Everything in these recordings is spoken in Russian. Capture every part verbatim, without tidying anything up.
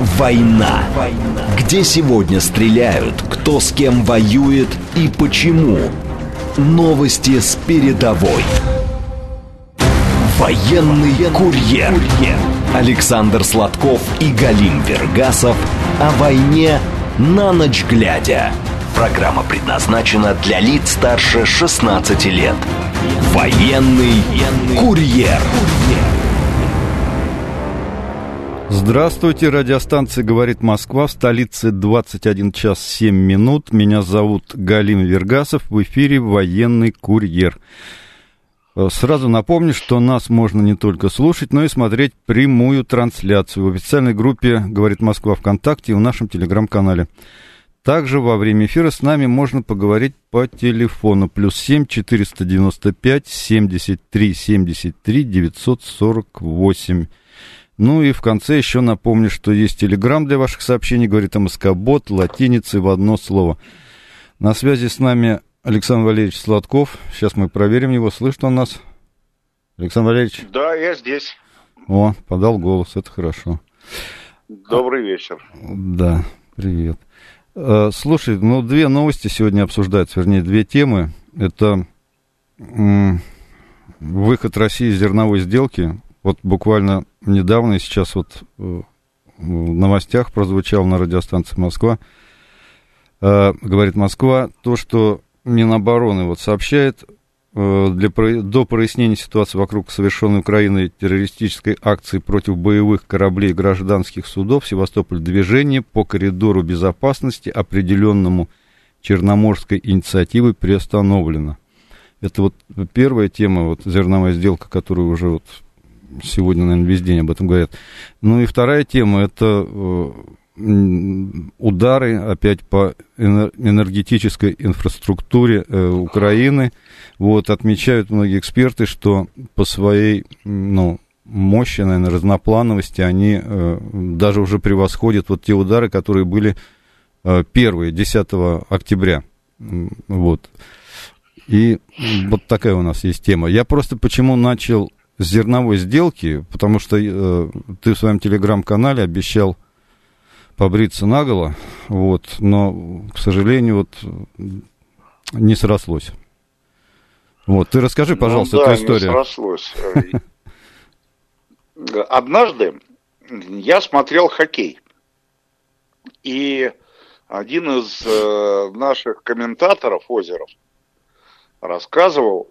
«Война». Где сегодня стреляют, кто с кем воюет и почему. Новости с передовой. Военный курьер. Александр Сладков и Галим Вергасов о войне на ночь глядя. Программа предназначена для лиц старше шестнадцати лет. Военный курьер. Здравствуйте, радиостанция «Говорит Москва», в столице двадцать один час семь минут. Меня зовут Галим Вергасов, в эфире «Военный курьер». Сразу напомню, что нас можно не только слушать, но и смотреть прямую трансляцию в официальной группе «Говорит Москва» ВКонтакте и в нашем телеграм-канале. Также во время эфира с нами можно поговорить по телефону плюс семь четыреста девяносто пять семьдесят три семьдесят три девятьсот сорок восемь. Ну и в конце еще напомню, что есть телеграм для ваших сообщений, говорит МСК-бот, латиницей в одно слово. На связи с нами Александр Валерьевич Сладков. Сейчас мы проверим его. Слышит он нас? Александр Валерьевич? Да, я здесь. О, подал голос, это хорошо. Добрый вечер. Да, привет. Слушай, ну две новости сегодня обсуждаются, вернее, две темы. Это м- выход России из зерновой сделки. Вот буквально недавно и сейчас вот в новостях прозвучало на радиостанции «Москва», э, говорит Москва, то, что Минобороны вот сообщает, э, для, до прояснения ситуации вокруг совершенной Украиной террористической акции против боевых кораблей и гражданских судов в Севастополь движение по коридору безопасности, определенному Черноморской инициативой, приостановлено. Это вот первая тема, вот зерновая сделка, которую уже вот сегодня, наверное, весь день об этом говорят. Ну и вторая тема – это удары опять по энергетической инфраструктуре Украины. Вот, отмечают многие эксперты, что по своей, ну, мощи, наверное, разноплановости они даже уже превосходят вот те удары, которые были первые, десятого октября. Вот. И вот такая у нас есть тема. Я просто почему начал с зерновой сделки, потому что э, ты в своем телеграм-канале обещал побриться наголо, вот, но, к сожалению, вот не срослось. Вот, ты расскажи, пожалуйста, ну, да, эту историю. Не срослось. Однажды я смотрел хоккей, и один из наших комментаторов, Озеров, рассказывал,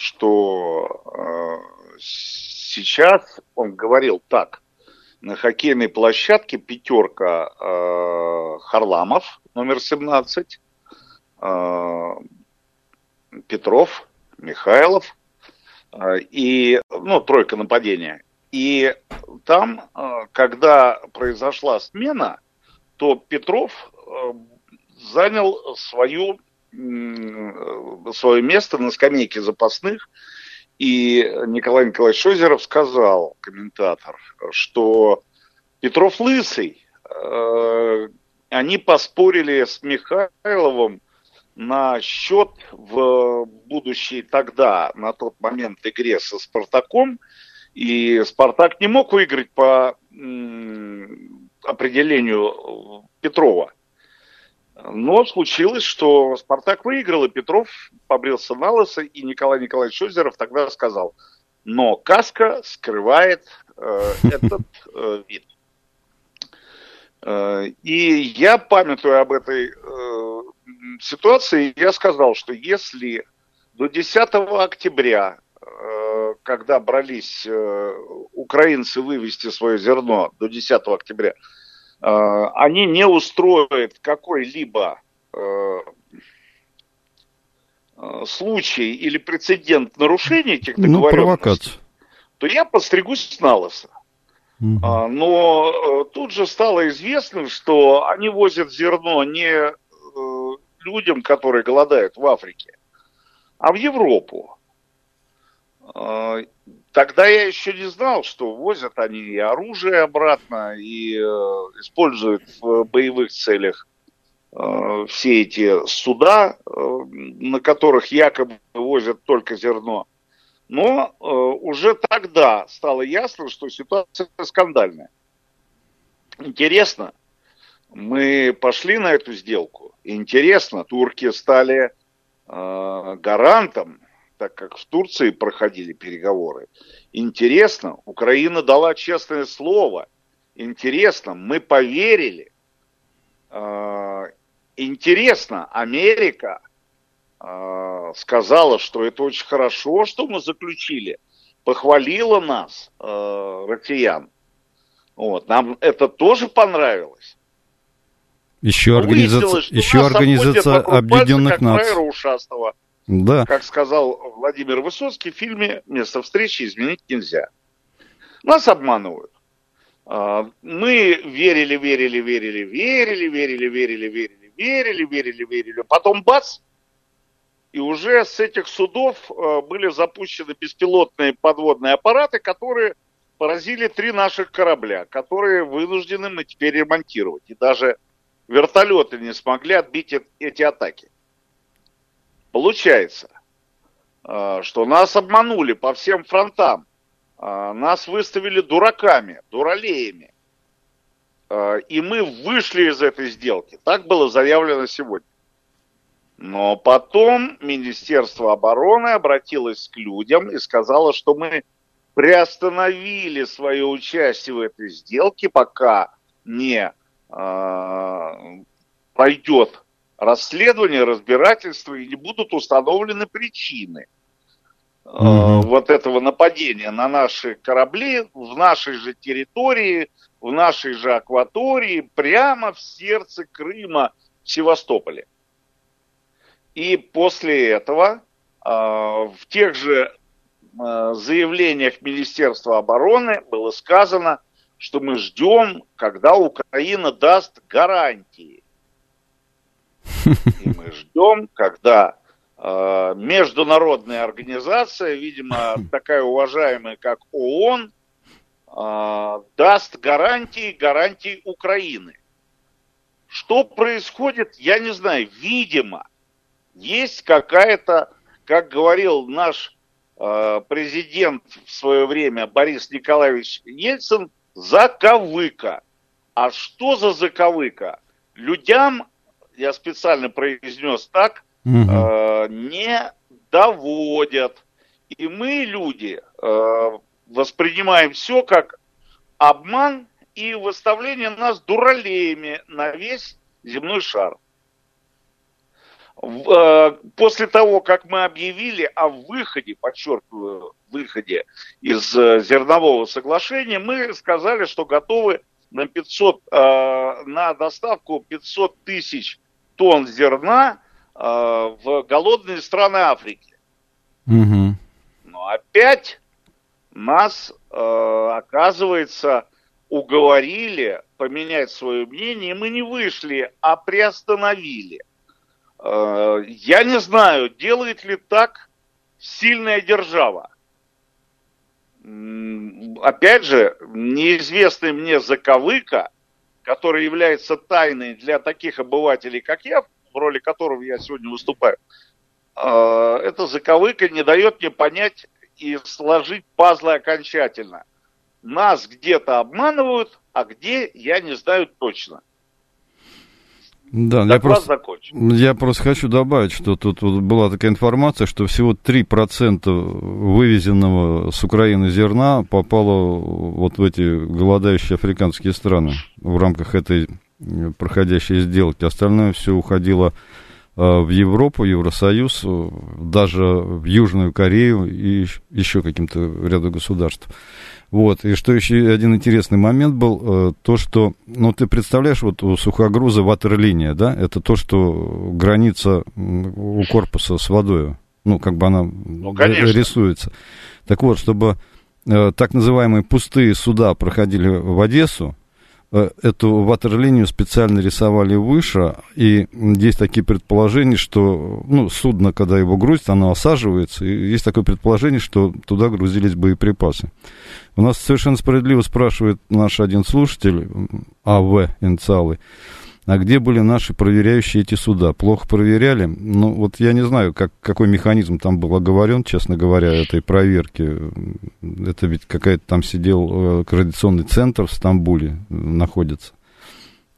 что сейчас, он говорил так, на хоккейной площадке пятерка э, Харламов, номер семнадцать, э, Петров, Михайлов э, и, ну, тройка нападения. И там, э, когда произошла смена, то Петров э, занял свою, э, свое место на скамейке запасных. И Николай Николаевич Озеров сказал, комментатор, что Петров лысый. Э, они поспорили с Михайловым на счет в будущей тогда, на тот момент, игре со «Спартаком». И «Спартак» не мог выиграть по м, определению Петрова. Но случилось, что «Спартак» выиграл, и Петров побрился на лысо, и Николай Николаевич Озеров тогда сказал, но каска скрывает э, этот э, вид. Э, и я, памятуя об этой э, ситуации, я сказал, что если до десятого октября, э, когда брались э, украинцы вывести свое зерно, до десятого октября, они не устроят какой-либо э, случай или прецедент нарушения этих договоренностей, ну, то я подстригусь на лысо. Угу. А, но э, тут же стало известно, что они возят зерно не э, людям, которые голодают в Африке, а в Европу. А, Тогда я еще не знал, что возят они и оружие обратно, и э, используют в боевых целях э, все эти суда, э, на которых якобы возят только зерно. Но э, уже тогда стало ясно, что ситуация скандальная. Интересно, мы пошли на эту сделку. Интересно, турки стали э, гарантом, так как в Турции проходили переговоры. Интересно, Украина дала честное слово. Интересно, мы поверили. Э, интересно, Америка э, сказала, что это очень хорошо, что мы заключили. Похвалила нас, э, россиян. Вот, нам это тоже понравилось. Еще, организация, еще организация Объединенных Наций. Да. Как сказал Владимир Высоцкий в фильме «Место встречи изменить нельзя». Нас обманывают. Мы верили, верили, верили, верили, верили, верили, верили, верили, верили, верили. Потом бац! И уже с этих судов были запущены беспилотные подводные аппараты, которые поразили три наших корабля, которые вынуждены мы теперь ремонтировать. И даже вертолеты не смогли отбить эти атаки. Получается, что нас обманули по всем фронтам. Нас выставили дураками, дуралеями. И мы вышли из этой сделки. Так было заявлено сегодня. Но потом Министерство обороны обратилось к людям и сказало, что мы приостановили свое участие в этой сделке, пока не э, пройдет расследование, разбирательство и не будут установлены причины э, mm-hmm. вот этого нападения на наши корабли в нашей же территории, в нашей же акватории, прямо в сердце Крыма, в Севастополе. И после этого э, в тех же заявлениях Министерства обороны было сказано, что мы ждем, когда Украина даст гарантии. И мы ждем, когда э, международная организация, видимо, такая уважаемая, как ООН, э, даст гарантии, гарантии Украины. Что происходит, я не знаю. Видимо, есть какая-то, как говорил наш президент в свое время Борис Николаевич Ельцин, заковыка. А что за заковыка? Людям, я специально произнес так, угу. э, не доводят. И мы, люди, э, воспринимаем все как обман и выставление нас дуралеями на весь земной шар. После того, как мы объявили о выходе, подчеркиваю, выходе из зернового соглашения, мы сказали, что готовы на, пятьсот, на доставку пятьсот тысяч тонн зерна в голодные страны Африки. Угу. Но опять нас, оказывается, уговорили поменять свое мнение, и мы не вышли, а приостановили. Я не знаю, делает ли так сильная держава. Опять же, неизвестный мне заковыка, который является тайной для таких обывателей, как я, в роли которого я сегодня выступаю, эта заковыка не дает мне понять и сложить пазлы окончательно. Нас где-то обманывают, а где, я не знаю точно. Да, я просто, я просто хочу добавить, что тут вот была такая информация, что всего три процента вывезенного с Украины зерна попало вот в эти голодающие африканские страны в рамках этой проходящей сделки. Остальное все уходило в Европу, Евросоюз, даже в Южную Корею и еще каким-то ряду государств. Вот, и что еще один интересный момент был, то, что, ну, ты представляешь, вот у сухогруза ватерлиния, да, это то, что граница у корпуса с водой, ну, как бы она ну, рисуется. Так вот, чтобы э, так называемые пустые суда проходили в Одессу, э, эту ватерлинию специально рисовали выше, и есть такие предположения, что, ну, судно, когда его грузят, оно осаживается, и есть такое предположение, что туда грузились боеприпасы. У нас совершенно справедливо спрашивает наш один слушатель, АВ инициалы, а где были наши проверяющие эти суда? Плохо проверяли? Ну, вот я не знаю, как, какой механизм там был оговорен, честно говоря, этой проверки. Это ведь какая-то там сидел координационный центр в Стамбуле, находится.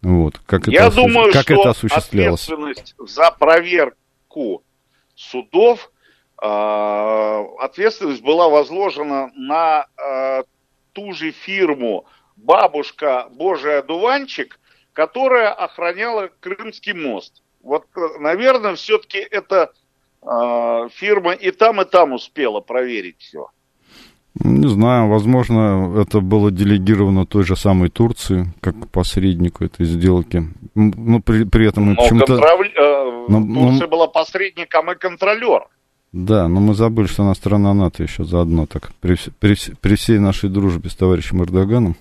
Вот, как Я это, думаю, как что это осуществлялось? Ответственность за проверку судов, э, ответственность была возложена на э, ту же фирму «Бабушка Божий одуванчик», которая охраняла Крымский мост. Вот, наверное, все-таки эта э, фирма и там, и там успела проверить все. Не знаю, возможно, это было делегировано той же самой Турции, как посреднику этой сделки. Ну, при, при этом мы почему-то... Контроль... Э, но, Турция но... была посредником и контролер. Да, но мы забыли, что она страна НАТО еще заодно, так, при, при, при всей нашей дружбе с товарищем Эрдоганом.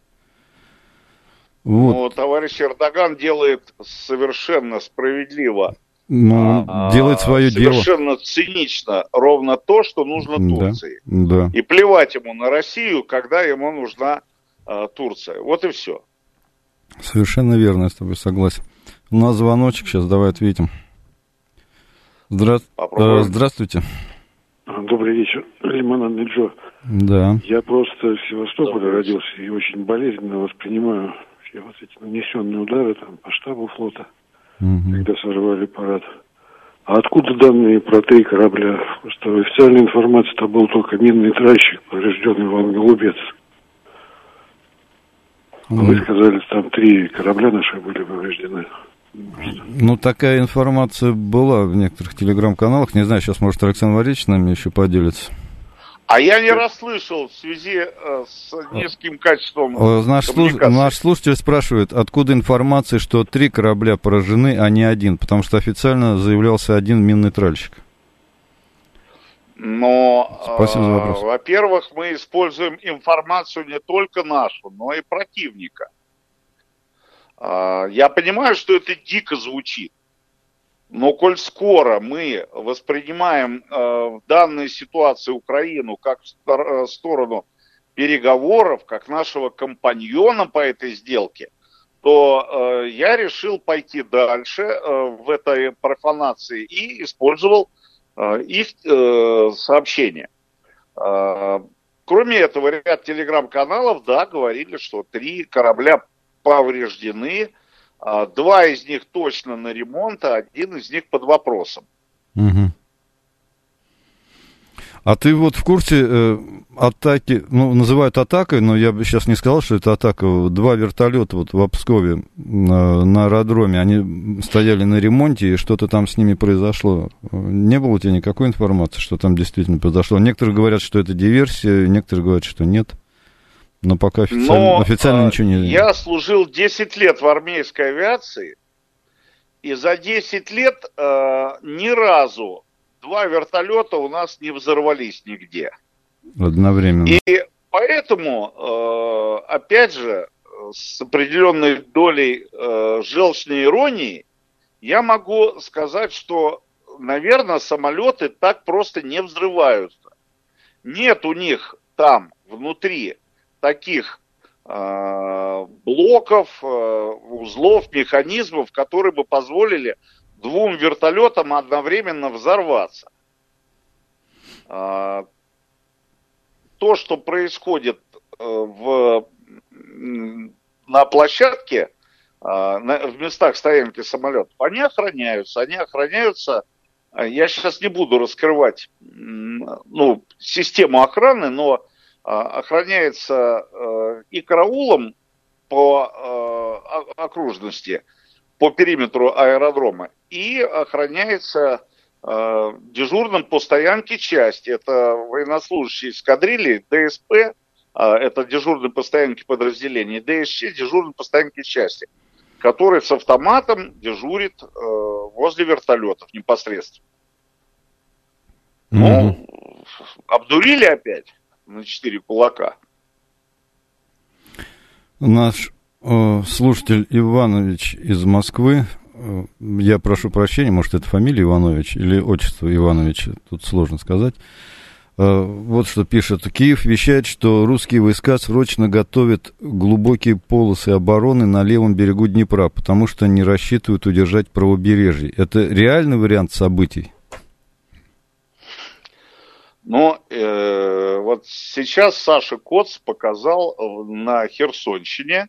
Вот. Ну, товарищ Эрдоган делает совершенно справедливо. Ну, а, делает свое совершенно дело. Совершенно цинично ровно то, что нужно Турции. Да, да. И плевать ему на Россию, когда ему нужна а, Турция. Вот и все. Совершенно верно, я с тобой согласен. У нас звоночек, сейчас давай ответим. Здра... э, здравствуйте. Добрый вечер, Лимонадный Джо. Да. Я просто в Севастополе родился и очень болезненно воспринимаю все вот эти нанесенные удары там по штабу флота, угу. когда сорвали парад. А откуда данные про три корабля? Просто официальная информация, это был только минный тральщик, поврежденный Иван Голубец. А угу. вы сказали, там три корабля наши были повреждены. Ну, такая информация была в некоторых телеграм-каналах. Не знаю, сейчас, может, Александр Валерьевич с нами еще поделится. А я не расслышал в связи э, с низким качеством наш, слуш... наш слушатель спрашивает, откуда информация, что три корабля поражены, а не один? Потому что официально заявлялся один минный тральщик. Но, Спасибо за вопрос. Э, во-первых, мы используем информацию не только нашу, но и противника. Э, я понимаю, что это дико звучит. Но коль скоро мы воспринимаем э, в данной ситуации Украину как в сторону переговоров, как нашего компаньона по этой сделке, то э, я решил пойти дальше э, в этой профанации и использовал э, их э, сообщения. Э, кроме этого, ряд телеграм-каналов, да, говорили, что три корабля повреждены. Два из них точно на ремонт, а один из них под вопросом. Угу. А ты вот в курсе э, атаки, ну, называют атакой, но я бы сейчас не сказал, что это атака. Два вертолета вот в Пскове э, на аэродроме, они стояли на ремонте, и что-то там с ними произошло. Не было у тебя никакой информации, что там действительно произошло? Некоторые говорят, что это диверсия, некоторые говорят, что нет. Но пока официально, Но, официально ничего не... Я служил десять лет в армейской авиации, и за десять лет э, ни разу два вертолета у нас не взорвались нигде. Одновременно. И поэтому, э, опять же, с определенной долей э, желчной иронии, я могу сказать, что, наверное, самолеты так просто не взрываются. Нет у них там внутри таких э, блоков, э, узлов, механизмов, которые бы позволили двум вертолетам одновременно взорваться. Э, то, что происходит э, в, на площадке, э, на, в местах стоянки самолетов, они охраняются. Они охраняются, э, я сейчас не буду раскрывать э, ну, систему охраны, но охраняется э, и караулом по э, окружности, по периметру аэродрома, и охраняется э, дежурным по стоянке части. Это военнослужащие эскадрильи, ДСП, э, это дежурный по стоянке подразделения, ДСЧ, дежурный по стоянке части, который с автоматом дежурит э, возле вертолетов непосредственно. Mm-hmm. Ну, обдурили опять на четыре кулака. Наш э, слушатель Иванович из Москвы, э, я прошу прощения, может, это фамилия Иванович или отчество Иванович, тут сложно сказать. Э, вот что пишет. Киев вещает, что русские войска срочно готовят глубокие полосы обороны на левом берегу Днепра, потому что не рассчитывают удержать правобережье. Это реальный вариант событий? Но э, вот сейчас Саша Коц показал на Херсонщине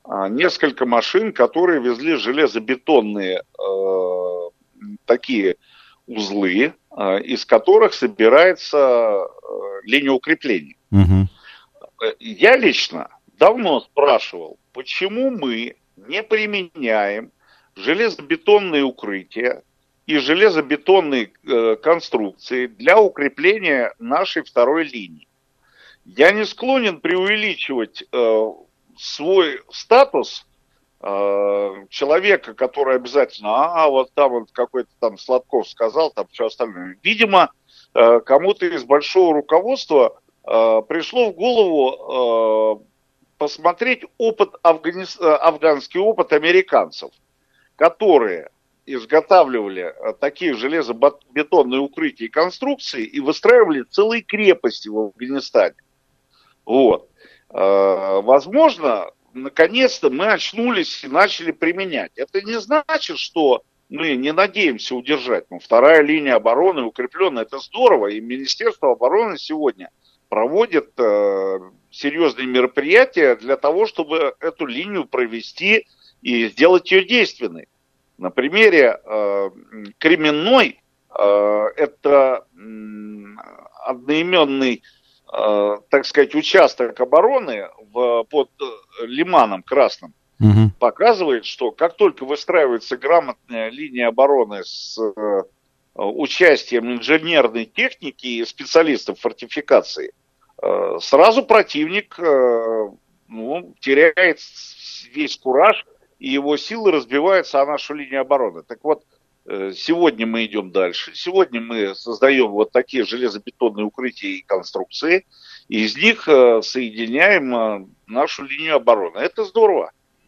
несколько машин, которые везли железобетонные э, такие узлы, э, из которых собирается э, линия укрепления. Угу. Я лично давно спрашивал, почему мы не применяем железобетонные укрытия и железобетонные э, конструкции для укрепления нашей второй линии. Я не склонен преувеличивать э, свой статус э, человека, который обязательно, а, вот там вот какой-то там Сладков сказал, там все остальное. Видимо, э, кому-то из большого руководства э, пришло в голову э, посмотреть опыт Афгани... афганский опыт американцев, которые изготавливали такие железобетонные укрытия и конструкции и выстраивали целые крепости в Афганистане. Вот. Возможно, наконец-то мы очнулись и начали применять. Это не значит, что мы не надеемся удержать. Ну, вторая линия обороны укрепленная, это здорово. И Министерство обороны сегодня проводит э, серьезные мероприятия для того, чтобы эту линию провести и сделать ее действенной. На примере э, Кременной, э, это э, одноименный, э, так сказать, участок обороны в, под Лиманом Красным, угу. показывает, что как только выстраивается грамотная линия обороны с э, участием инженерной техники и специалистов фортификации, э, сразу противник э, ну, теряет весь кураж, и его силы разбиваются о нашу линию обороны. Так вот, сегодня мы идем дальше. Сегодня мы создаем вот такие железобетонные укрытия и конструкции, и из них соединяем нашу линию обороны. Это здорово.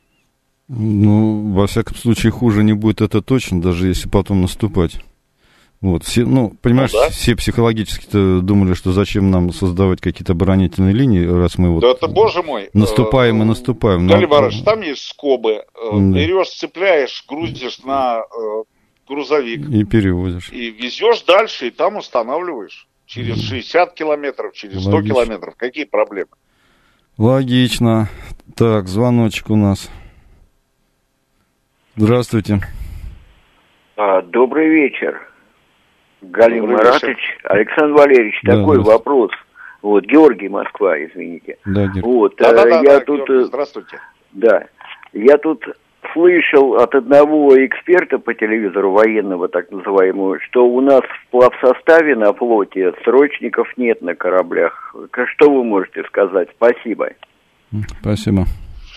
Ну, во всяком случае, хуже не будет, это точно, даже если потом наступать. Вот, все, ну, понимаешь, ну, да. все психологически-то думали, что зачем нам создавать какие-то оборонительные линии, раз мы вот да это, боже мой, наступаем э, и наступаем. Виталий Иванович, там есть скобы, э, да. берешь, цепляешь, грузишь на э, грузовик. И перевозишь. И везешь дальше, и там устанавливаешь. Через шестьдесят километров, через сто Логично. Километров. Какие проблемы? Логично. Так, звоночек у нас. Здравствуйте. А, добрый вечер. Галим Маратович, Александр Валерьевич, да, такой вопрос. Вот, Георгий, Москва, извините. Да, вот, да, да, да, я да, тут, Георгий, здравствуйте. Да, я тут слышал от одного эксперта по телевизору, военного так называемого, что у нас в плавсоставе на флоте срочников нет на кораблях. Что вы можете сказать? Спасибо. Спасибо.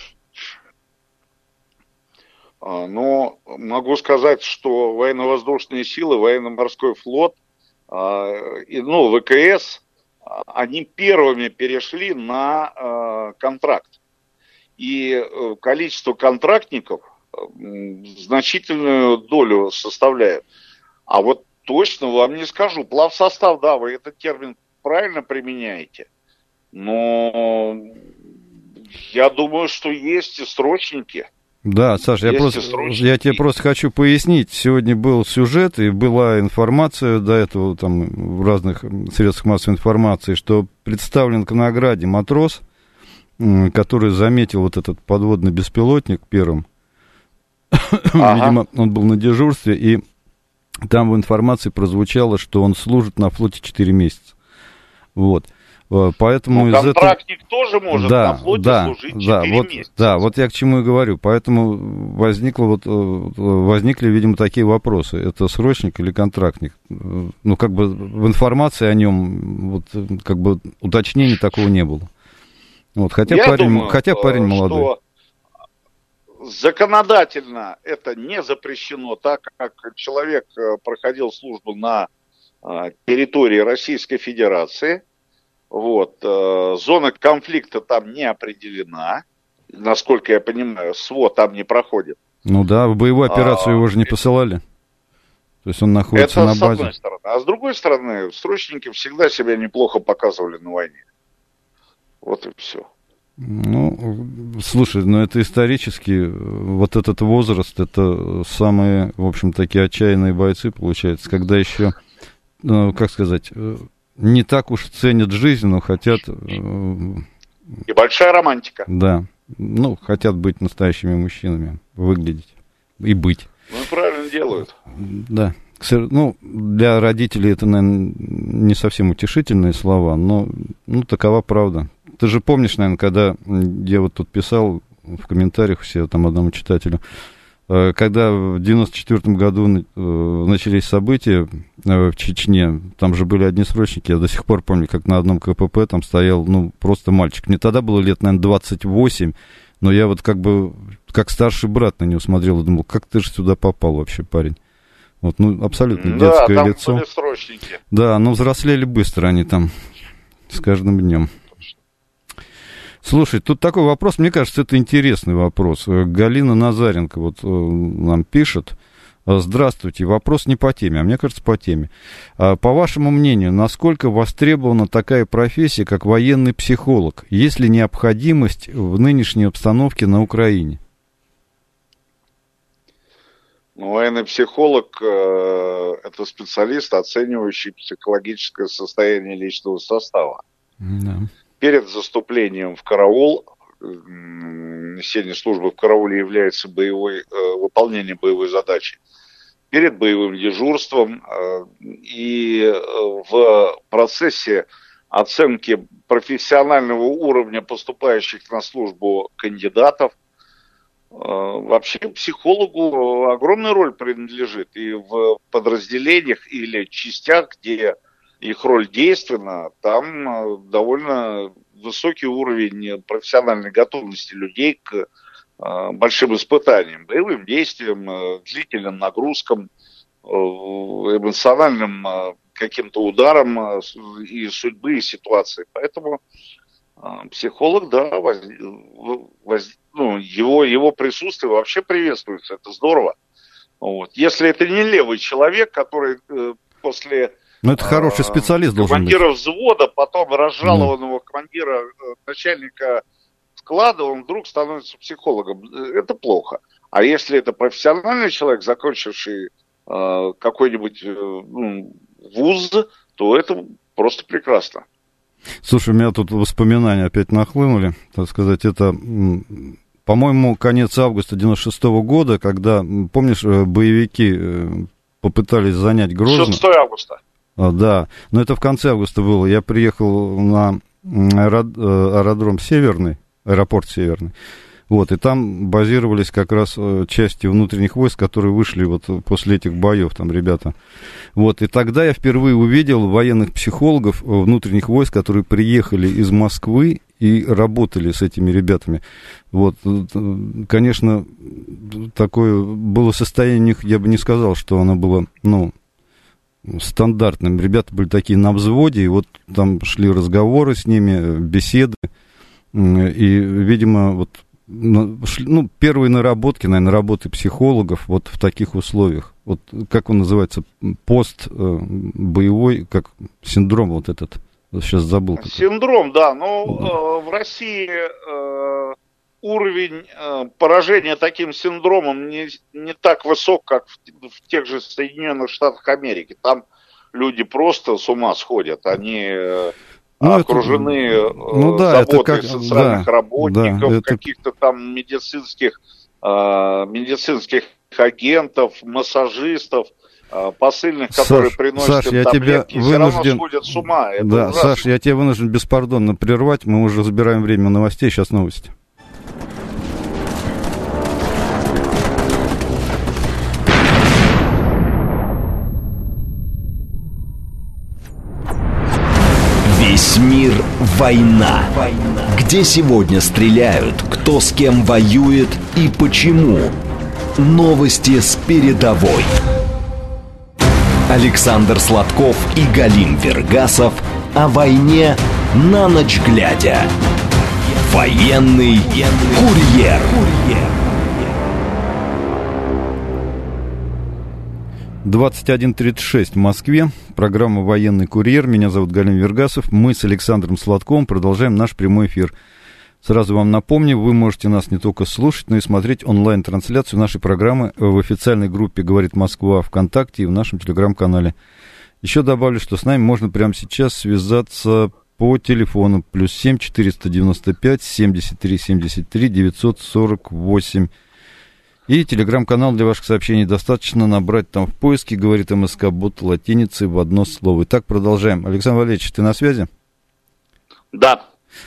Но могу сказать, что военно-воздушные силы, военно-морской флот, и, ну, ВКС, они первыми перешли на контракт. И количество контрактников значительную долю составляет. А вот точно вам не скажу. Плавсостав, да, вы этот термин правильно применяете. Но я думаю, что есть и срочники. Да, Саша, я, просто, я тебе просто хочу пояснить. Сегодня был сюжет и была информация до этого там, в разных средствах массовой информации, что представлен к награде матрос, который заметил вот этот подводный беспилотник первым. Ага. Видимо, он был на дежурстве, и там в информации прозвучало, что он служит на флоте четыре месяца. Вот. Поэтому ну, из контрактник этого... тоже может да, на флоте да, служить да, четыре вот, месяца. Да, вот я к чему и говорю. Поэтому возникло вот, возникли, видимо, такие вопросы. Это срочник или контрактник? Ну, как бы в информации о нем вот, как бы уточнений такого не было. Вот, хотя, парень, думаю, хотя парень молодой. Законодательно это не запрещено, так как человек проходил службу на территории Российской Федерации. Вот, зона конфликта там не определена. Насколько я понимаю, СВО там не проходит. Ну да, в боевую операцию а, его же не посылали. То есть он находится на базе. Это с одной стороны. А с другой стороны, срочники всегда себя неплохо показывали на войне. Вот и все. Ну, слушай, ну это исторически, вот этот возраст, это самые, в общем, такие отчаянные бойцы, получается, когда еще, ну, как сказать, не так уж ценят жизнь, но хотят... И большая романтика. Да, ну, хотят быть настоящими мужчинами, выглядеть и быть. Ну, правильно делают. Да. Ну, для родителей это, наверное, не совсем утешительные слова, но, ну, такова правда. Ты же помнишь, наверное, когда я вот тут писал в комментариях все там одному читателю, когда в девяносто четвёртом году начались события в Чечне, там же были одни срочники, я до сих пор помню, как на одном ка пэ пэ там стоял, ну, просто мальчик. Мне тогда было лет, наверное, двадцать восемь, но я вот как бы, как старший брат на него смотрел и думал, как ты же сюда попал вообще, парень? Вот, ну, абсолютно детское да, там лицо. Были срочники. Да, но взрослели быстро они там с каждым днем. Слушай, тут такой вопрос, мне кажется, это интересный вопрос. Галина Назаренко вот нам пишет. Здравствуйте, вопрос не по теме, а мне кажется, по теме. По вашему мнению, насколько востребована такая профессия, как военный психолог? Есть ли необходимость в нынешней обстановке на Украине? Ну, военный психолог э, – это специалист, оценивающий психологическое состояние личного состава. Да. Перед заступлением в караул, несение службы в карауле является боевой, э, выполнением боевой задачи, перед боевым дежурством э, и э, в процессе оценки профессионального уровня поступающих на службу кандидатов. Вообще психологу огромная роль принадлежит и в подразделениях или частях, где их роль действенна, там довольно высокий уровень профессиональной готовности людей к большим испытаниям, боевым действиям, длительным нагрузкам, эмоциональным каким-то ударам и судьбы, и ситуации. Поэтому психолог, да, воз, воз, ну, его, его присутствие вообще приветствуется, это здорово. Вот. Если это не левый человек, который э, после ну, это хороший специалист э, должен командира быть. взвода, потом разжалованного mm. командира, э, начальника склада, он вдруг становится психологом. Это плохо. А если это профессиональный человек, закончивший э, какой-нибудь э, ну, вуз, то это просто прекрасно. Слушай, у меня тут воспоминания опять нахлынули, так сказать, это, по-моему, конец августа девяносто шестого года, когда, помнишь, боевики попытались занять Грозный. шестого августа. А, да, но это в конце августа было. Я приехал на аэродром Северный, аэропорт Северный, вот, и там базировались как раз части внутренних войск, которые вышли вот после этих боев, там, ребята. Вот, и тогда я впервые увидел военных психологов внутренних войск, которые приехали из Москвы и работали с этими ребятами. Вот, конечно, такое было состояние у них, я бы не сказал, что оно было, ну, стандартным. Ребята были такие на взводе, и вот там шли разговоры с ними, беседы, и, видимо, вот, ну, первые наработки, наверное, работы психологов вот в таких условиях. Вот как он называется, пост э, боевой, как синдром вот этот. Сейчас забыл. Синдром, да, но э, в России э, уровень э, поражения таким синдромом не, не так высок, как в, в тех же Соединенных Штатах Америки. Там люди просто с ума сходят, они... Э, Ну, окружены это, ну, да, заботой это как, социальных да, работников, да, это... каких-то там медицинских, э, медицинских агентов, массажистов, э, посыльных, которые Саш, приносят Саш, им таблетки, вынужден... все равно сходят с ума. Это да, ужасно. Саш, я тебя вынужден беспардонно прервать, мы уже забираем время новостей, сейчас новости. Весь мир – война. Где сегодня стреляют, кто с кем воюет и почему. Новости с передовой. Александр Сладков и Галим Вергасов о войне на ночь глядя. Военный курьер. двадцать один тридцать шесть в Москве. Программа «Военный курьер». Меня зовут Галим Вергасов. Мы с Александром Сладковым продолжаем наш прямой эфир. Сразу вам напомню, вы можете нас не только слушать, но и смотреть онлайн-трансляцию нашей программы в официальной группе «Говорит Москва» ВКонтакте и в нашем телеграм-канале. Еще добавлю, что с нами можно прямо сейчас связаться по телефону плюс семь четыреста девяносто пять семьдесят три семьдесят три девятьсот сорок восемь. И телеграм-канал для ваших сообщений достаточно набрать там в поиске, говорит МСК Бот латиницей в одно слово. Итак, продолжаем. Александр Валерьевич, ты на связи? Да.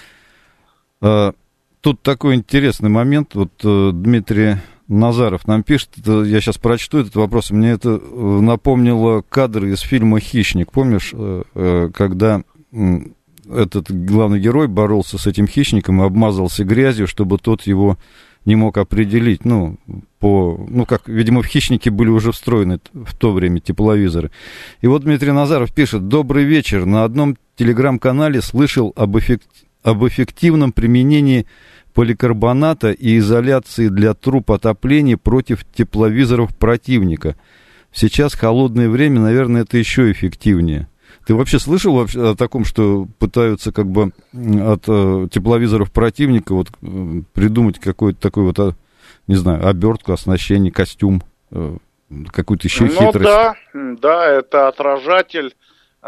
А, тут такой интересный момент. Вот а, Дмитрий Назаров нам пишет, это, я сейчас прочту этот вопрос, мне это напомнило кадры из фильма «Хищник». Помнишь, а, а, когда м, этот главный герой боролся с этим хищником и обмазался грязью, чтобы тот его не мог определить, ну, по, ну, как, видимо, в «Хищнике» были уже встроены в то время тепловизоры. И вот Дмитрий Назаров пишет: «Добрый вечер. На одном телеграм-канале слышал об, эффект, об эффективном применении поликарбоната и изоляции для труб отопления против тепловизоров противника. Сейчас холодное время, наверное, это еще эффективнее». Ты вообще слышал вообще о таком, что пытаются как бы от э, тепловизоров противника вот придумать какой-то такой вот, не знаю, обертку, оснащение, костюм, э, какую-то еще ну, хитрость? Да, да, это отражатель, э,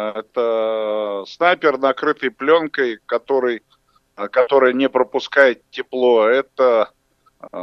это снайпер, накрытый пленкой, который, который не пропускает тепло. Это э,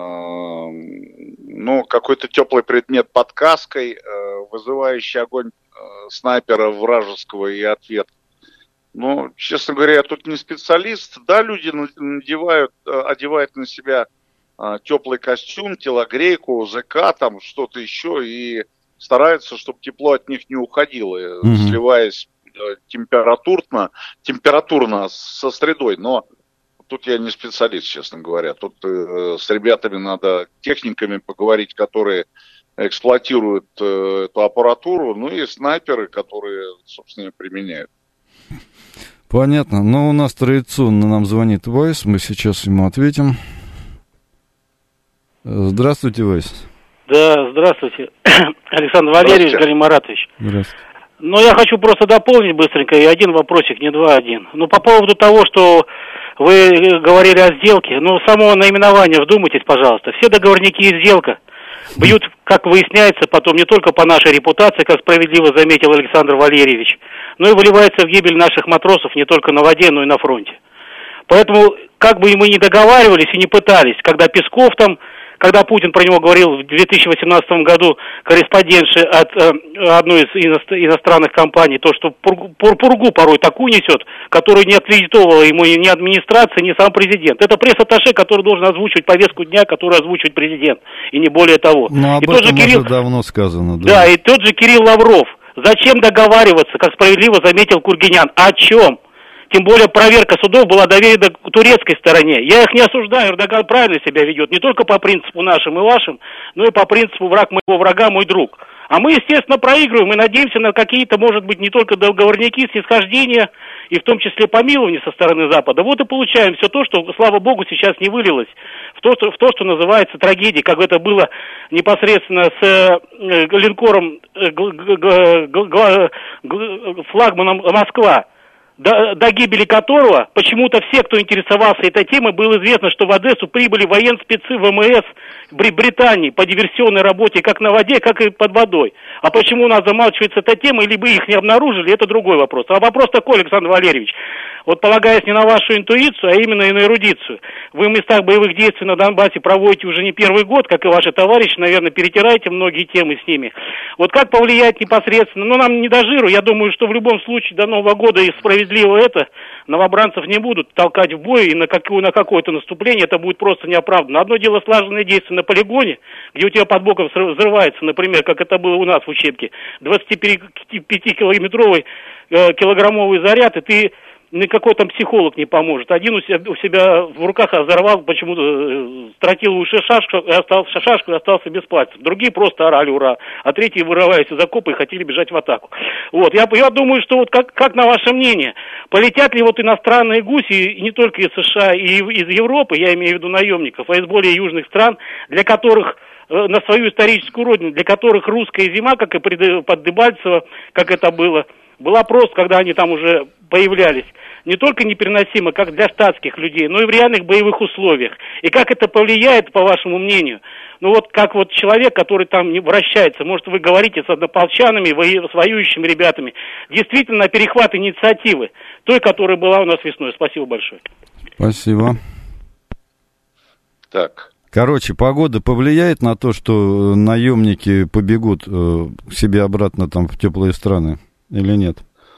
ну, какой-то теплый предмет под каской, э, вызывающий огонь снайпера вражеского и ответ. Но, честно говоря, я тут не специалист. Да, люди надевают, одевают на себя теплый костюм, телогрейку, ЗК, там что-то еще, и стараются, чтобы тепло от них не уходило, mm-hmm. сливаясь температурно, температурно со средой. Но тут я не специалист, честно говоря. Тут э, с ребятами надо, техниками поговорить, которые эксплуатируют э, эту аппаратуру, ну и снайперы, которые, собственно, применяют. Понятно. Но у нас традиционно нам звонит Вайс, мы сейчас ему ответим. Здравствуйте, Вайс. Да, здравствуйте. Александр Валерьевич, Галим Маратович. Здравствуйте. Ну, я хочу просто дополнить быстренько, и один вопросик, не два, один. Ну, по поводу того, что вы говорили о сделке, ну, само наименование, вдумайтесь, пожалуйста. Все договорники и сделка бьют, как выясняется, потом не только по нашей репутации, как справедливо заметил Александр Валерьевич, но и выливается в гибель наших матросов не только на воде, но и на фронте. Поэтому, как бы мы ни договаривались и не пытались, когда Песков там, когда Путин про него говорил в две тысячи восемнадцатом году корреспондентши от э, одной из ино- иностранных компаний, то, что пургу, пур, пургу порой такую несет, которую не аккредитовала ему ни администрация, ни сам президент. Это пресс-атташе, который должен озвучивать повестку дня, которую озвучивает президент, и не более того. Ну, об и этом тот же Кирилл, уже давно сказано. Да. Да, и тот же Кирилл Лавров. Зачем договариваться, как справедливо заметил Кургинян? О чем? Тем более проверка судов была доверена к турецкой стороне. Я их не осуждаю, Эрдоган правильно себя ведет. Не только по принципу нашим и вашим, но и по принципу враг моего врага, мой друг. А мы, естественно, проигрываем и надеемся на какие-то, может быть, не только договорники, снисхождения, и в том числе помилования со стороны Запада. Вот и получаем все то, что, слава богу, сейчас не вылилось в то, что, в то, что называется трагедией, как это было непосредственно с э, линкором э, г- г- г- г- флагманом «Москва». До, до гибели которого почему-то все, кто интересовался этой темой, было известно, что в Одессу прибыли военспецы ВМС Британии по диверсионной работе как на воде, как и под водой. А почему у нас замалчивается эта тема, либо их не обнаружили, это другой вопрос. А вопрос такой, Александр Валерьевич, вот полагаясь не на вашу интуицию, а именно и на эрудицию, вы в местах боевых действий на Донбассе проводите уже не первый год, как и ваши товарищи, наверное, перетираете многие темы с ними. Вот как повлиять непосредственно, ну нам не до жиру, я думаю, что в любом случае до Нового года и справедливо это, новобранцев не будут толкать в бой и на, какую, на какое-то наступление, это будет просто неоправданно. Одно дело слаженные действия на полигоне, где у тебя под боком взрывается, например, как это было у нас в учебке, двадцатипятикилометровый э, килограммовый заряд, и ты никакой там психолог не поможет. Один у себя, у себя в руках взорвал почему-то э, тротиловую шашку и остался, шашку и остался без пальцев. Другие просто орали «Ура!», а третьи, вырываясь из окопа, и хотели бежать в атаку. Вот, я, я думаю, что вот как, как на ваше мнение, полетят ли вот иностранные гуси, и не только из США, и из Европы, я имею в виду наемников, а из более южных стран, для которых э, на свою историческую родину, для которых русская зима, как и под Дебальцево, как это было, была просто, когда они там уже появлялись, не только непереносима, как для штатских людей, но и в реальных боевых условиях. И как это повлияет, по вашему мнению? Ну вот как вот человек, который там не вращается, может, вы говорите с однополчанами, с воюющими ребятами, действительно на перехват инициативы, той, которая была у нас весной. Спасибо большое. Спасибо. Так. Короче, погода повлияет на то, что наемники побегут э, к себе обратно там в теплые страны или нет?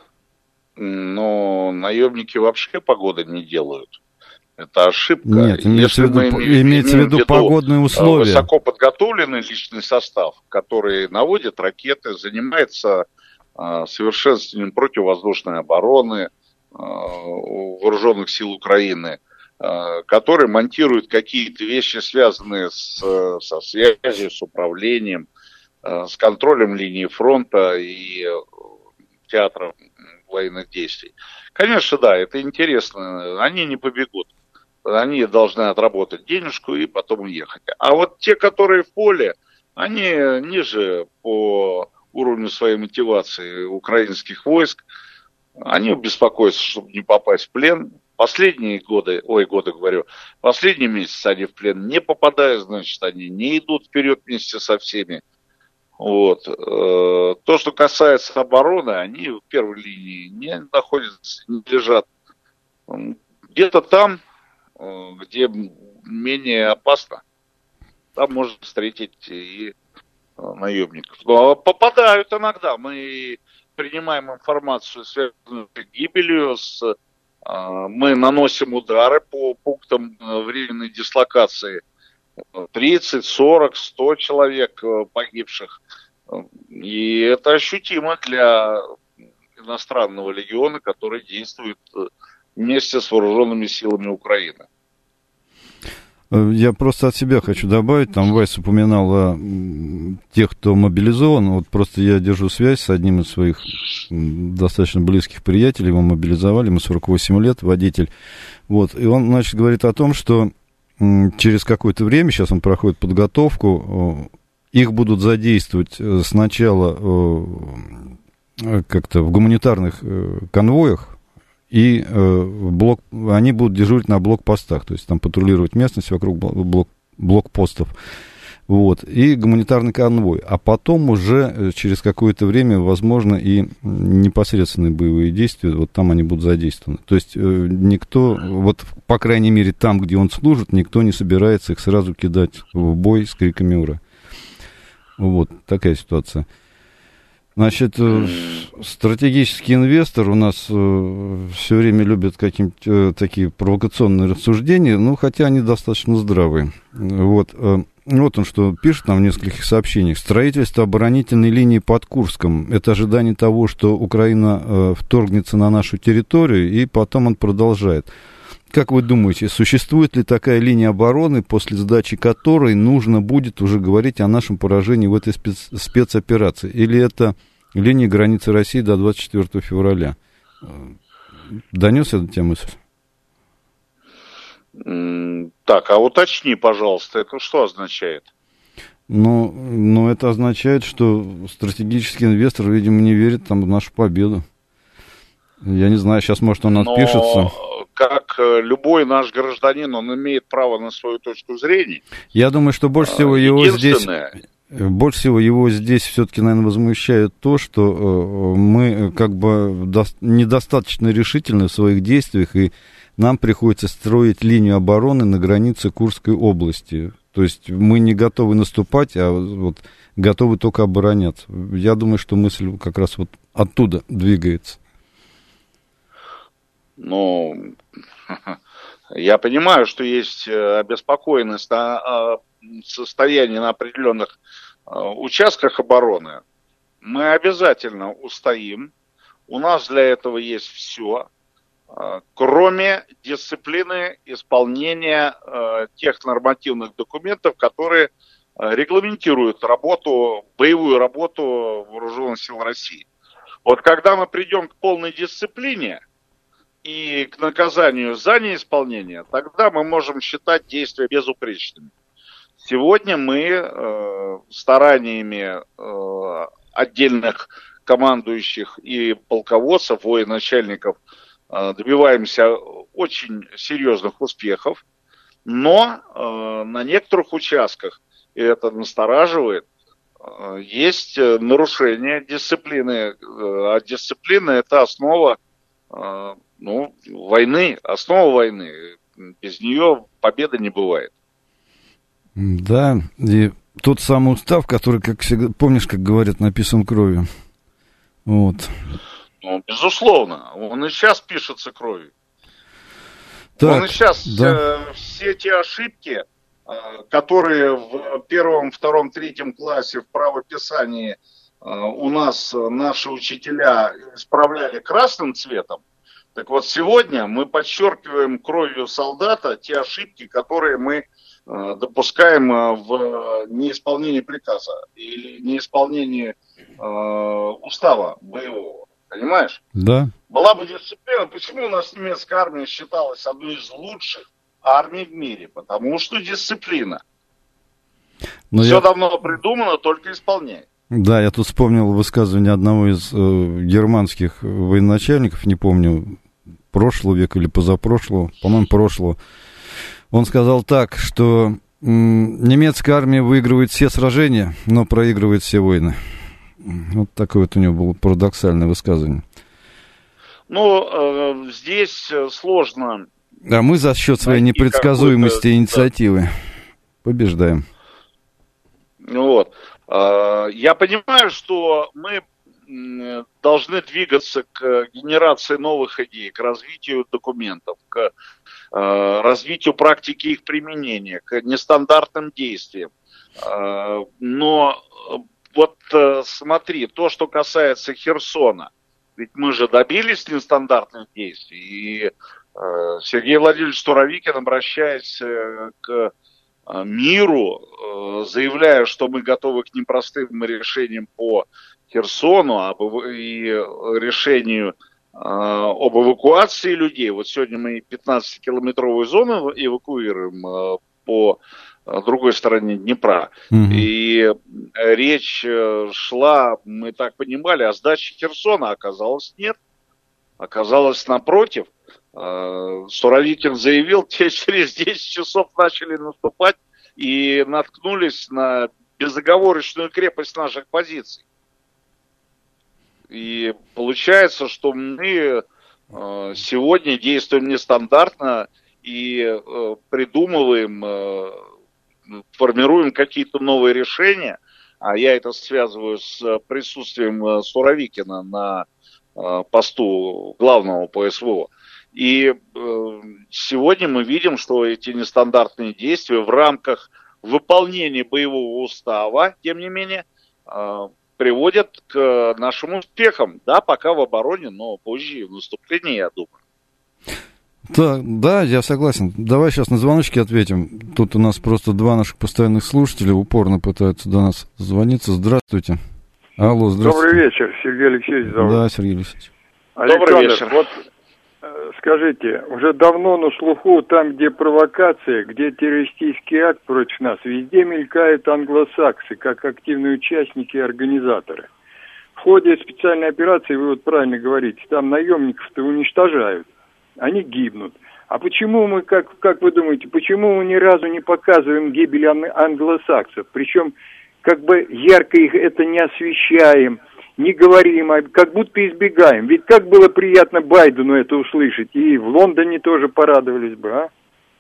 Но наемники вообще погоды не делают. Это ошибка. Нет, имеется в виду, имеется в виду погодные условия. Высоко подготовленный личный состав, который наводит ракеты, занимается э, совершенствованием противовоздушной обороны э, вооруженных сил Украины, э, который монтирует какие-то вещи, связанные с, со связью, с управлением, э, с контролем линии фронта и э, театром военных действий. Конечно, да, это интересно. Они не побегут. Они должны отработать денежку и потом уехать. А вот те, которые в поле, они ниже по уровню своей мотивации украинских войск. Они беспокоятся, чтобы не попасть в плен. Последние годы, ой, годы говорю, последние месяцы они в плен не попадают, значит, они не идут вперед вместе со всеми. Вот. То, что касается обороны, они в первой линии не находятся, не лежат. Где-то там, где менее опасно, там можно встретить и наемников. Но попадают иногда. Мы принимаем информацию, связанную с гибелью, с, мы наносим удары по пунктам временной дислокации. тридцать, сорок, сто человек погибших. И это ощутимо для иностранного легиона, который действует вместе с вооруженными силами Украины. Я просто от себя хочу добавить, там Вайс упоминал о тех, кто мобилизован, вот просто я держу связь с одним из своих достаточно близких приятелей, его мобилизовали, ему сорок восемь лет, водитель, вот, и он, значит, говорит о том, что через какое-то время, сейчас он проходит подготовку, их будут задействовать сначала как-то в гуманитарных конвоях, и блок, они будут дежурить на блокпостах, то есть там патрулировать местность вокруг блок, блокпостов, вот, и гуманитарный конвой. А потом уже через какое-то время, возможно, и непосредственные боевые действия, вот там они будут задействованы. То есть никто, вот по крайней мере там, где он служит, никто не собирается их сразу кидать в бой с криками «Ура!». Вот такая ситуация. Значит, стратегический инвестор у нас все время любит какие-то такие провокационные рассуждения, ну, хотя они достаточно здравые. Вот, вот он что пишет нам в нескольких сообщениях. Строительство оборонительной линии под Курском – это ожидание того, что Украина вторгнется на нашу территорию, и потом он продолжает. Как вы думаете, существует ли такая линия обороны, после сдачи которой нужно будет уже говорить о нашем поражении в этой спец... спецоперации? Или это линия границы России до двадцать четвёртого февраля? Донес эту тему мысль? Так, а уточни, пожалуйста, это что означает? Ну, ну, это означает, что стратегический инвестор, видимо, не верит там в нашу победу. Я не знаю, сейчас, может, он отпишется. Но... как любой наш гражданин, он имеет право на свою точку зрения. Я думаю, что больше всего его здесь, больше всего его здесь все-таки, наверное, возмущает то, что мы как бы недостаточно решительны в своих действиях, и нам приходится строить линию обороны на границе Курской области. То есть мы не готовы наступать, а вот готовы только обороняться. Я думаю, что мысль как раз вот оттуда двигается. Ну, я понимаю, что есть обеспокоенность на состоянии на определенных участках обороны. Мы обязательно устоим. У нас для этого есть все, кроме дисциплины исполнения тех нормативных документов, которые регламентируют работу, боевую работу Вооруженных сил России. Вот когда мы придем к полной дисциплине и к наказанию за неисполнение, тогда мы можем считать действия безупречными. Сегодня мы э, стараниями э, отдельных командующих и полководцев, военачальников добиваемся очень серьезных успехов, но на некоторых участках, и это настораживает, есть нарушение дисциплины, а дисциплина – это основа, ну, войны, основа войны. Без нее победы не бывает. Да, и тот самый устав, который, как всегда, помнишь, как говорят, написан кровью. Вот. Ну, безусловно, он и сейчас пишется кровью. Так, он и сейчас да. э, все те ошибки, э, которые в первом, втором, третьем классе в правописании э, у нас наши учителя исправляли красным цветом, так вот сегодня мы подчеркиваем кровью солдата те ошибки, которые мы э, допускаем в неисполнении приказа или неисполнении э, устава боевого. Понимаешь? Да. Была бы дисциплина. Почему у нас немецкая армия считалась одной из лучших армий в мире? Потому что дисциплина. Но Все я... давно придумано, только исполняй. Да, я тут вспомнил высказывание одного из э, германских военачальников, не помню, прошлого века или позапрошлого, по-моему, прошлого. Он сказал так, что м- немецкая армия выигрывает все сражения, но проигрывает все войны. Вот такое вот у него было парадоксальное высказывание. Ну, э, здесь сложно. А мы за счет своей непредсказуемости и инициативы, да, побеждаем. Вот. Э, я понимаю, что мы должны двигаться к генерации новых идей, к развитию документов, к э, развитию практики их применения, к нестандартным действиям. Э, но вот э, смотри, то, что касается Херсона, ведь мы же добились нестандартных действий, и э, Сергей Владимирович Суровикин, обращаясь э, к э, миру, э, заявляя, что мы готовы к непростым решениям по Херсону об, и решению э, об эвакуации людей. Вот сегодня мы пятнадцатикилометровую зону эвакуируем э, по другой стороне Днепра. Mm-hmm. И речь шла, мы так понимали, о сдаче Херсона. Оказалось, нет. Оказалось, напротив. Суровикин заявил, те через десять часов начали наступать и наткнулись на безоговорочную крепость наших позиций. И получается, что мы сегодня действуем нестандартно и придумываем, формируем какие-то новые решения, а я это связываю с присутствием Суровикина на посту главного по СВО. И сегодня мы видим, что эти нестандартные действия в рамках выполнения боевого устава, тем не менее, приводят к нашим успехам. Да, пока в обороне, но позже в наступлении, я думаю. Так, да, я согласен. Давай сейчас на звоночки ответим. Тут у нас просто два наших постоянных слушателя упорно пытаются до нас звониться. Здравствуйте. Алло, здравствуйте. Добрый вечер, Сергей Алексеевич зовут. Да, Сергей Алексеевич. Александр, добрый вечер. Вот скажите, уже давно на слуху, там, где провокация, где террористический акт против нас, везде мелькают англосаксы, как активные участники и организаторы. В ходе специальной операции, вы вот правильно говорите, там наемников-то уничтожают. Они гибнут. А почему мы, как, как вы думаете, почему мы ни разу не показываем гибель англосаксов? Причем, как бы ярко их это не освещаем, не говорим, а как будто избегаем. Ведь как было приятно Байдену это услышать, и в Лондоне тоже порадовались бы, а?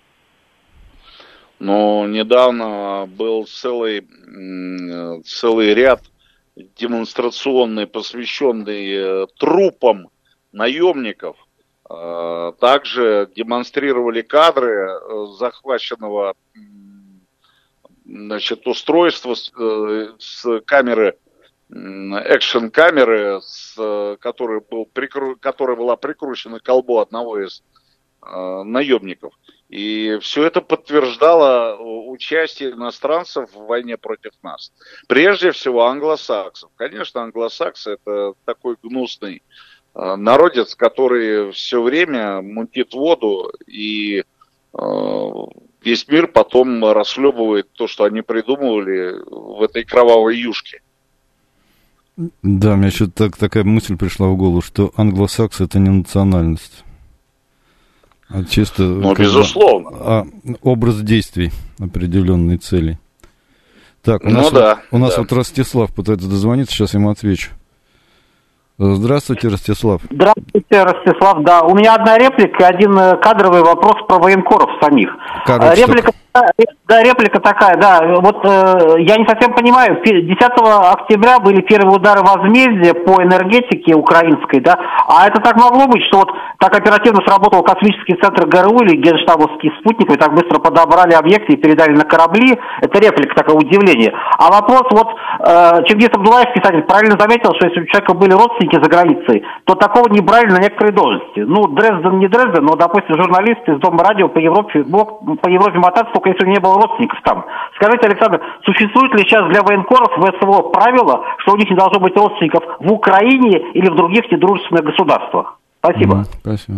Ну, недавно был целый, целый ряд демонстрационный, посвященный трупам наемников. Также демонстрировали кадры захваченного, значит, устройства с, с камеры, экшн-камеры, с которой, был прикру, которая была прикручена к колбу одного из э, наемников. И все это подтверждало участие иностранцев в войне против нас. Прежде всего англосаксов. Конечно, англосаксы — это такой гнусный народец, который все время мутит воду, и э, весь мир потом расхлебывает то, что они придумывали в этой кровавой юшке. Да, мне еще так, такая мысль пришла в голову, что англосакс — это не национальность, а чисто... Ну, безусловно. А образ действий определенной цели. Так, у нас, ну, да, вот, у нас да. вот Ростислав пытается дозвониться, сейчас ему отвечу. Здравствуйте, Ростислав. Здравствуйте, Ростислав. Да, у меня одна реплика, один кадровый вопрос про военкоров самих. Короче, реплика, да, реплика такая, да. Вот э, я не совсем понимаю. десятого октября были первые удары возмездия по энергетике украинской, да. А это так могло быть, что вот так оперативно сработал космический центр ГРУ или генштабовский спутник, и так быстро подобрали объекты и передали на корабли. Это реплика, такое удивление. А вопрос, вот э, Чингис Абдуллаев, писатель, правильно заметил, что если у человека были родственники за границей, то такого не брали на некоторые должности. Ну, Дрезден не Дрезден, но, допустим, журналист из Дома радио по Европе мог по Европе мотаться, только если у него не было родственников там. Скажите, Александр, существует ли сейчас для военкоров ВСВО правило, что у них не должно быть родственников в Украине или в других недружественных государствах? Спасибо. Mm, спасибо.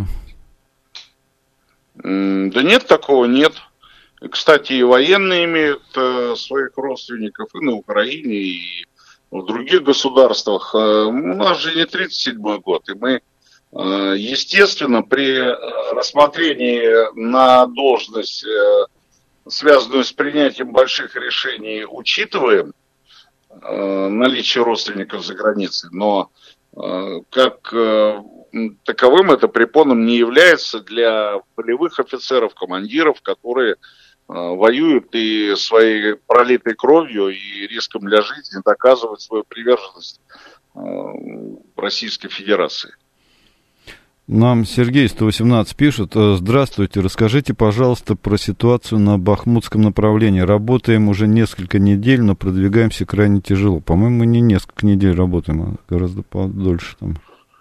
Да нет, такого нет. Кстати, и военные имеют э, своих родственников и на Украине, и в других государствах. У нас же не тридцать седьмой год, и мы, естественно, при рассмотрении на должность, связанную с принятием больших решений, учитываем наличие родственников за границей, но как таковым это препоном не является для полевых офицеров, командиров, которые воюют и своей пролитой кровью и риском для жизни доказывают свою приверженность Российской Федерации. Нам Сергей сто восемнадцать пишет: здравствуйте, расскажите, пожалуйста, про ситуацию на Бахмутском направлении. Работаем уже несколько недель, но продвигаемся крайне тяжело. По-моему, мы не несколько недель работаем, а гораздо подольше там.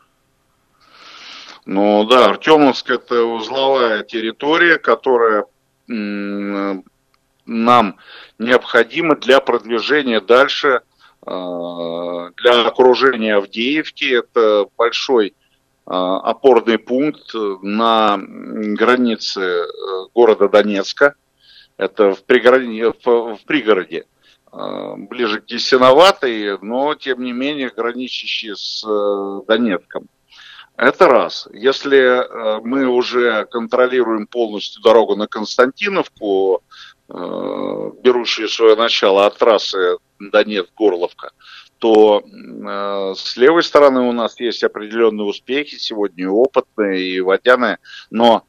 Ну да, Артемовск — это узловая территория, которая нам необходимо для продвижения дальше, для окружения Авдеевки. Это большой опорный пункт на границе города Донецка. Это в пригороде, в пригороде ближе к Ясиноватой, но тем не менее граничащий с Донецком. Это раз. Если мы уже контролируем полностью дорогу на Константиновку, берущую свое начало от трассы Донецк-Горловка, то с левой стороны у нас есть определенные успехи, сегодня и опытные, и водяные, но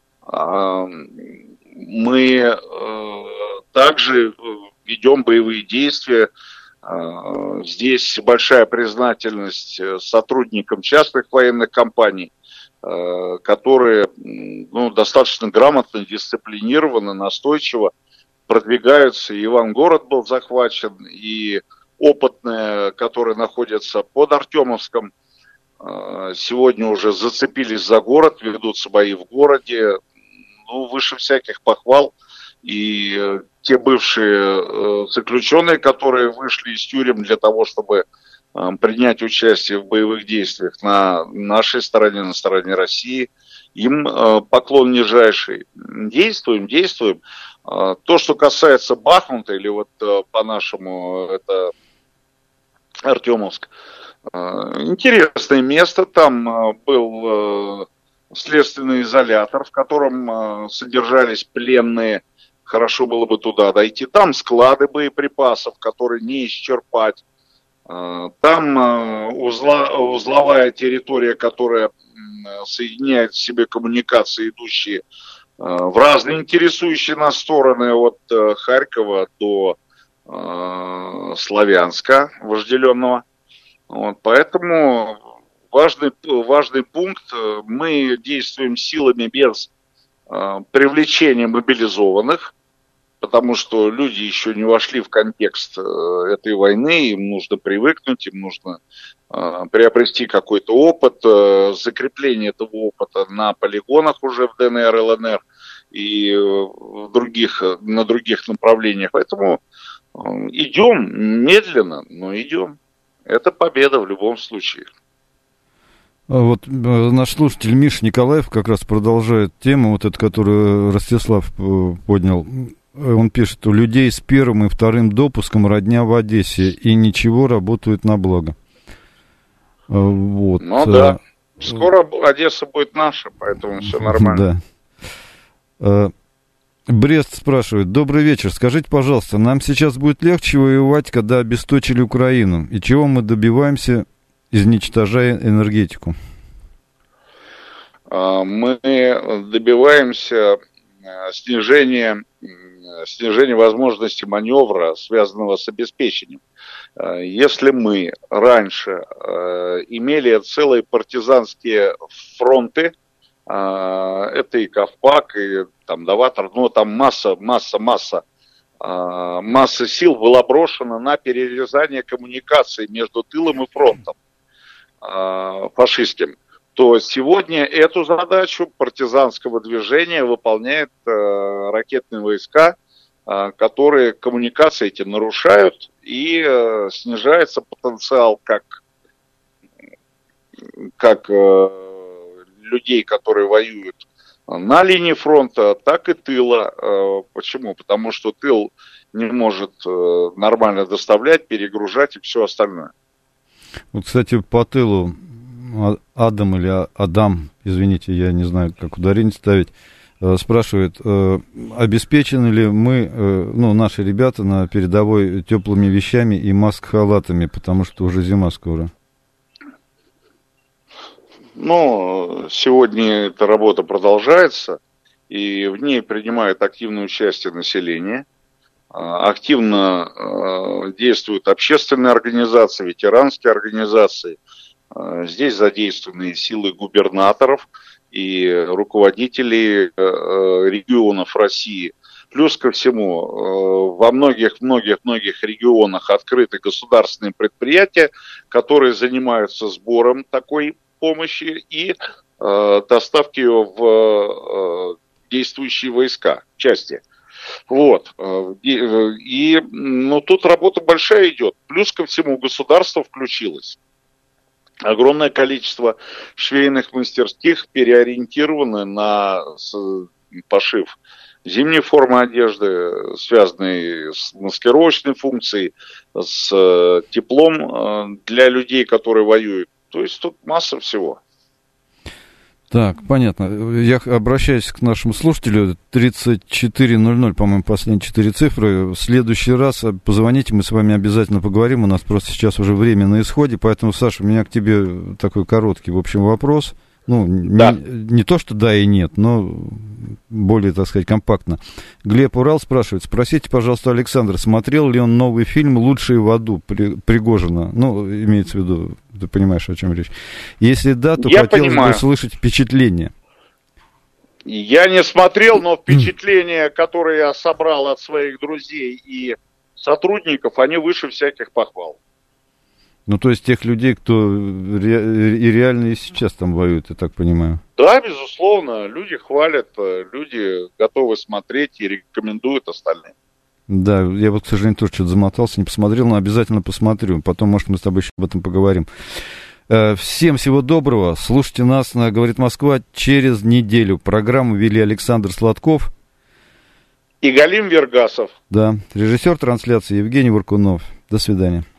мы также ведем боевые действия. Здесь большая признательность сотрудникам частных военных компаний, которые ну, достаточно грамотно, дисциплинированно, настойчиво продвигаются. И Ивангород был захвачен, и опытные, которые находятся под Артемовском, сегодня уже зацепились за город, ведутся бои в городе. Ну, выше всяких похвал. И те бывшие заключенные, которые вышли из тюрем для того, чтобы принять участие в боевых действиях на нашей стороне, на стороне России, им поклон нижайший. Действуем, действуем. То, что касается Бахмута, или вот по-нашему это Артемовск, интересное место. Там был следственный изолятор, в котором содержались пленные. Хорошо было бы туда дойти. Там склады боеприпасов, которые не исчерпать. Там узла, узловая территория, которая соединяет в себе коммуникации, идущие в разные интересующие нас стороны, от Харькова до Славянска вожделенного. Вот, поэтому важный, важный пункт. Мы действуем силами без привлечения мобилизованных, потому что люди еще не вошли в контекст этой войны, им нужно привыкнуть, им нужно приобрести какой-то опыт, закрепление этого опыта на полигонах уже в ДНР, ЛНР и в других, на других направлениях. Поэтому идем медленно, но идем. Это победа в любом случае. Вот наш слушатель Миша Николаев как раз продолжает тему, вот эту, которую Ростислав поднял. Он пишет: у людей с первым и вторым допуском родня в Одессе, и ничего, работают на благо. Вот. Ну да. Скоро Одесса будет наша, поэтому все нормально. Да. Брест спрашивает. Добрый вечер. Скажите, пожалуйста, нам сейчас будет легче воевать, когда обесточили Украину? И чего мы добиваемся, изничтожая энергетику? Мы добиваемся снижения, снижения возможности маневра, связанного с обеспечением. Если мы раньше имели целые партизанские фронты, это и Ковпак, и там Даватор, ну там масса, масса, масса, масса сил была брошена на перерезание коммуникаций между тылом и фронтом фашистским, то сегодня эту задачу партизанского движения выполняют ракетные войска, которые коммуникации эти нарушают, и снижается потенциал как, как людей, которые воюют на линии фронта, так и тыла. Почему? Потому что тыл не может нормально доставлять, перегружать и все остальное. Вот, кстати, по тылу Адам или Адам, извините, я не знаю, как ударение ставить, спрашивает, обеспечены ли мы, ну, наши ребята на передовой теплыми вещами и маск-халатами, потому что уже зима скоро. Ну, сегодня эта работа продолжается, и в ней принимает активное участие население. Активно действуют общественные организации, ветеранские организации. Здесь задействованы силы губернаторов и руководителей регионов России. Плюс ко всему, во многих-многих-многих регионах открыты государственные предприятия, которые занимаются сбором такой помощи и доставки ее в действующие войска, части. Вот. И, и ну, тут работа большая идет. Плюс ко всему государство включилось. Огромное количество швейных мастерских переориентированы на пошив зимней формы одежды, связанной с маскировочной функцией, с теплом для людей, которые воюют. То есть тут масса всего. Так, понятно. Я обращаюсь к нашему слушателю. тридцать четыре ноль ноль, по-моему, последние четыре цифры. В следующий раз позвоните, мы с вами обязательно поговорим. У нас просто сейчас уже время на исходе. Поэтому, Саша, у меня к тебе такой короткий, в общем, вопрос. Ну, да. не, не то, что да и нет, но более, так сказать, компактно. Глеб Урал спрашивает, спросите, пожалуйста, Александр, смотрел ли он новый фильм «Лучшие в аду» При, Пригожина? Ну, имеется в виду, ты понимаешь, о чем речь. Если да, то Я хотелось понимаю. бы услышать впечатление. Я не смотрел, но впечатления, которые я собрал от своих друзей и сотрудников, они выше всяких похвал. Ну, то есть тех людей, кто ре- и реально и сейчас там воюет, я так понимаю. Да, безусловно, люди хвалят, люди готовы смотреть и рекомендуют остальным. Да, я вот, к сожалению, тоже что-то замотался, не посмотрел, но обязательно посмотрю. Потом, может, мы с тобой еще об этом поговорим. Всем всего доброго. Слушайте нас на «Говорит Москва» через неделю. Программу вели Александр Сладков и Галим Вергасов. Да, режиссер трансляции Евгений Варкунов. До свидания.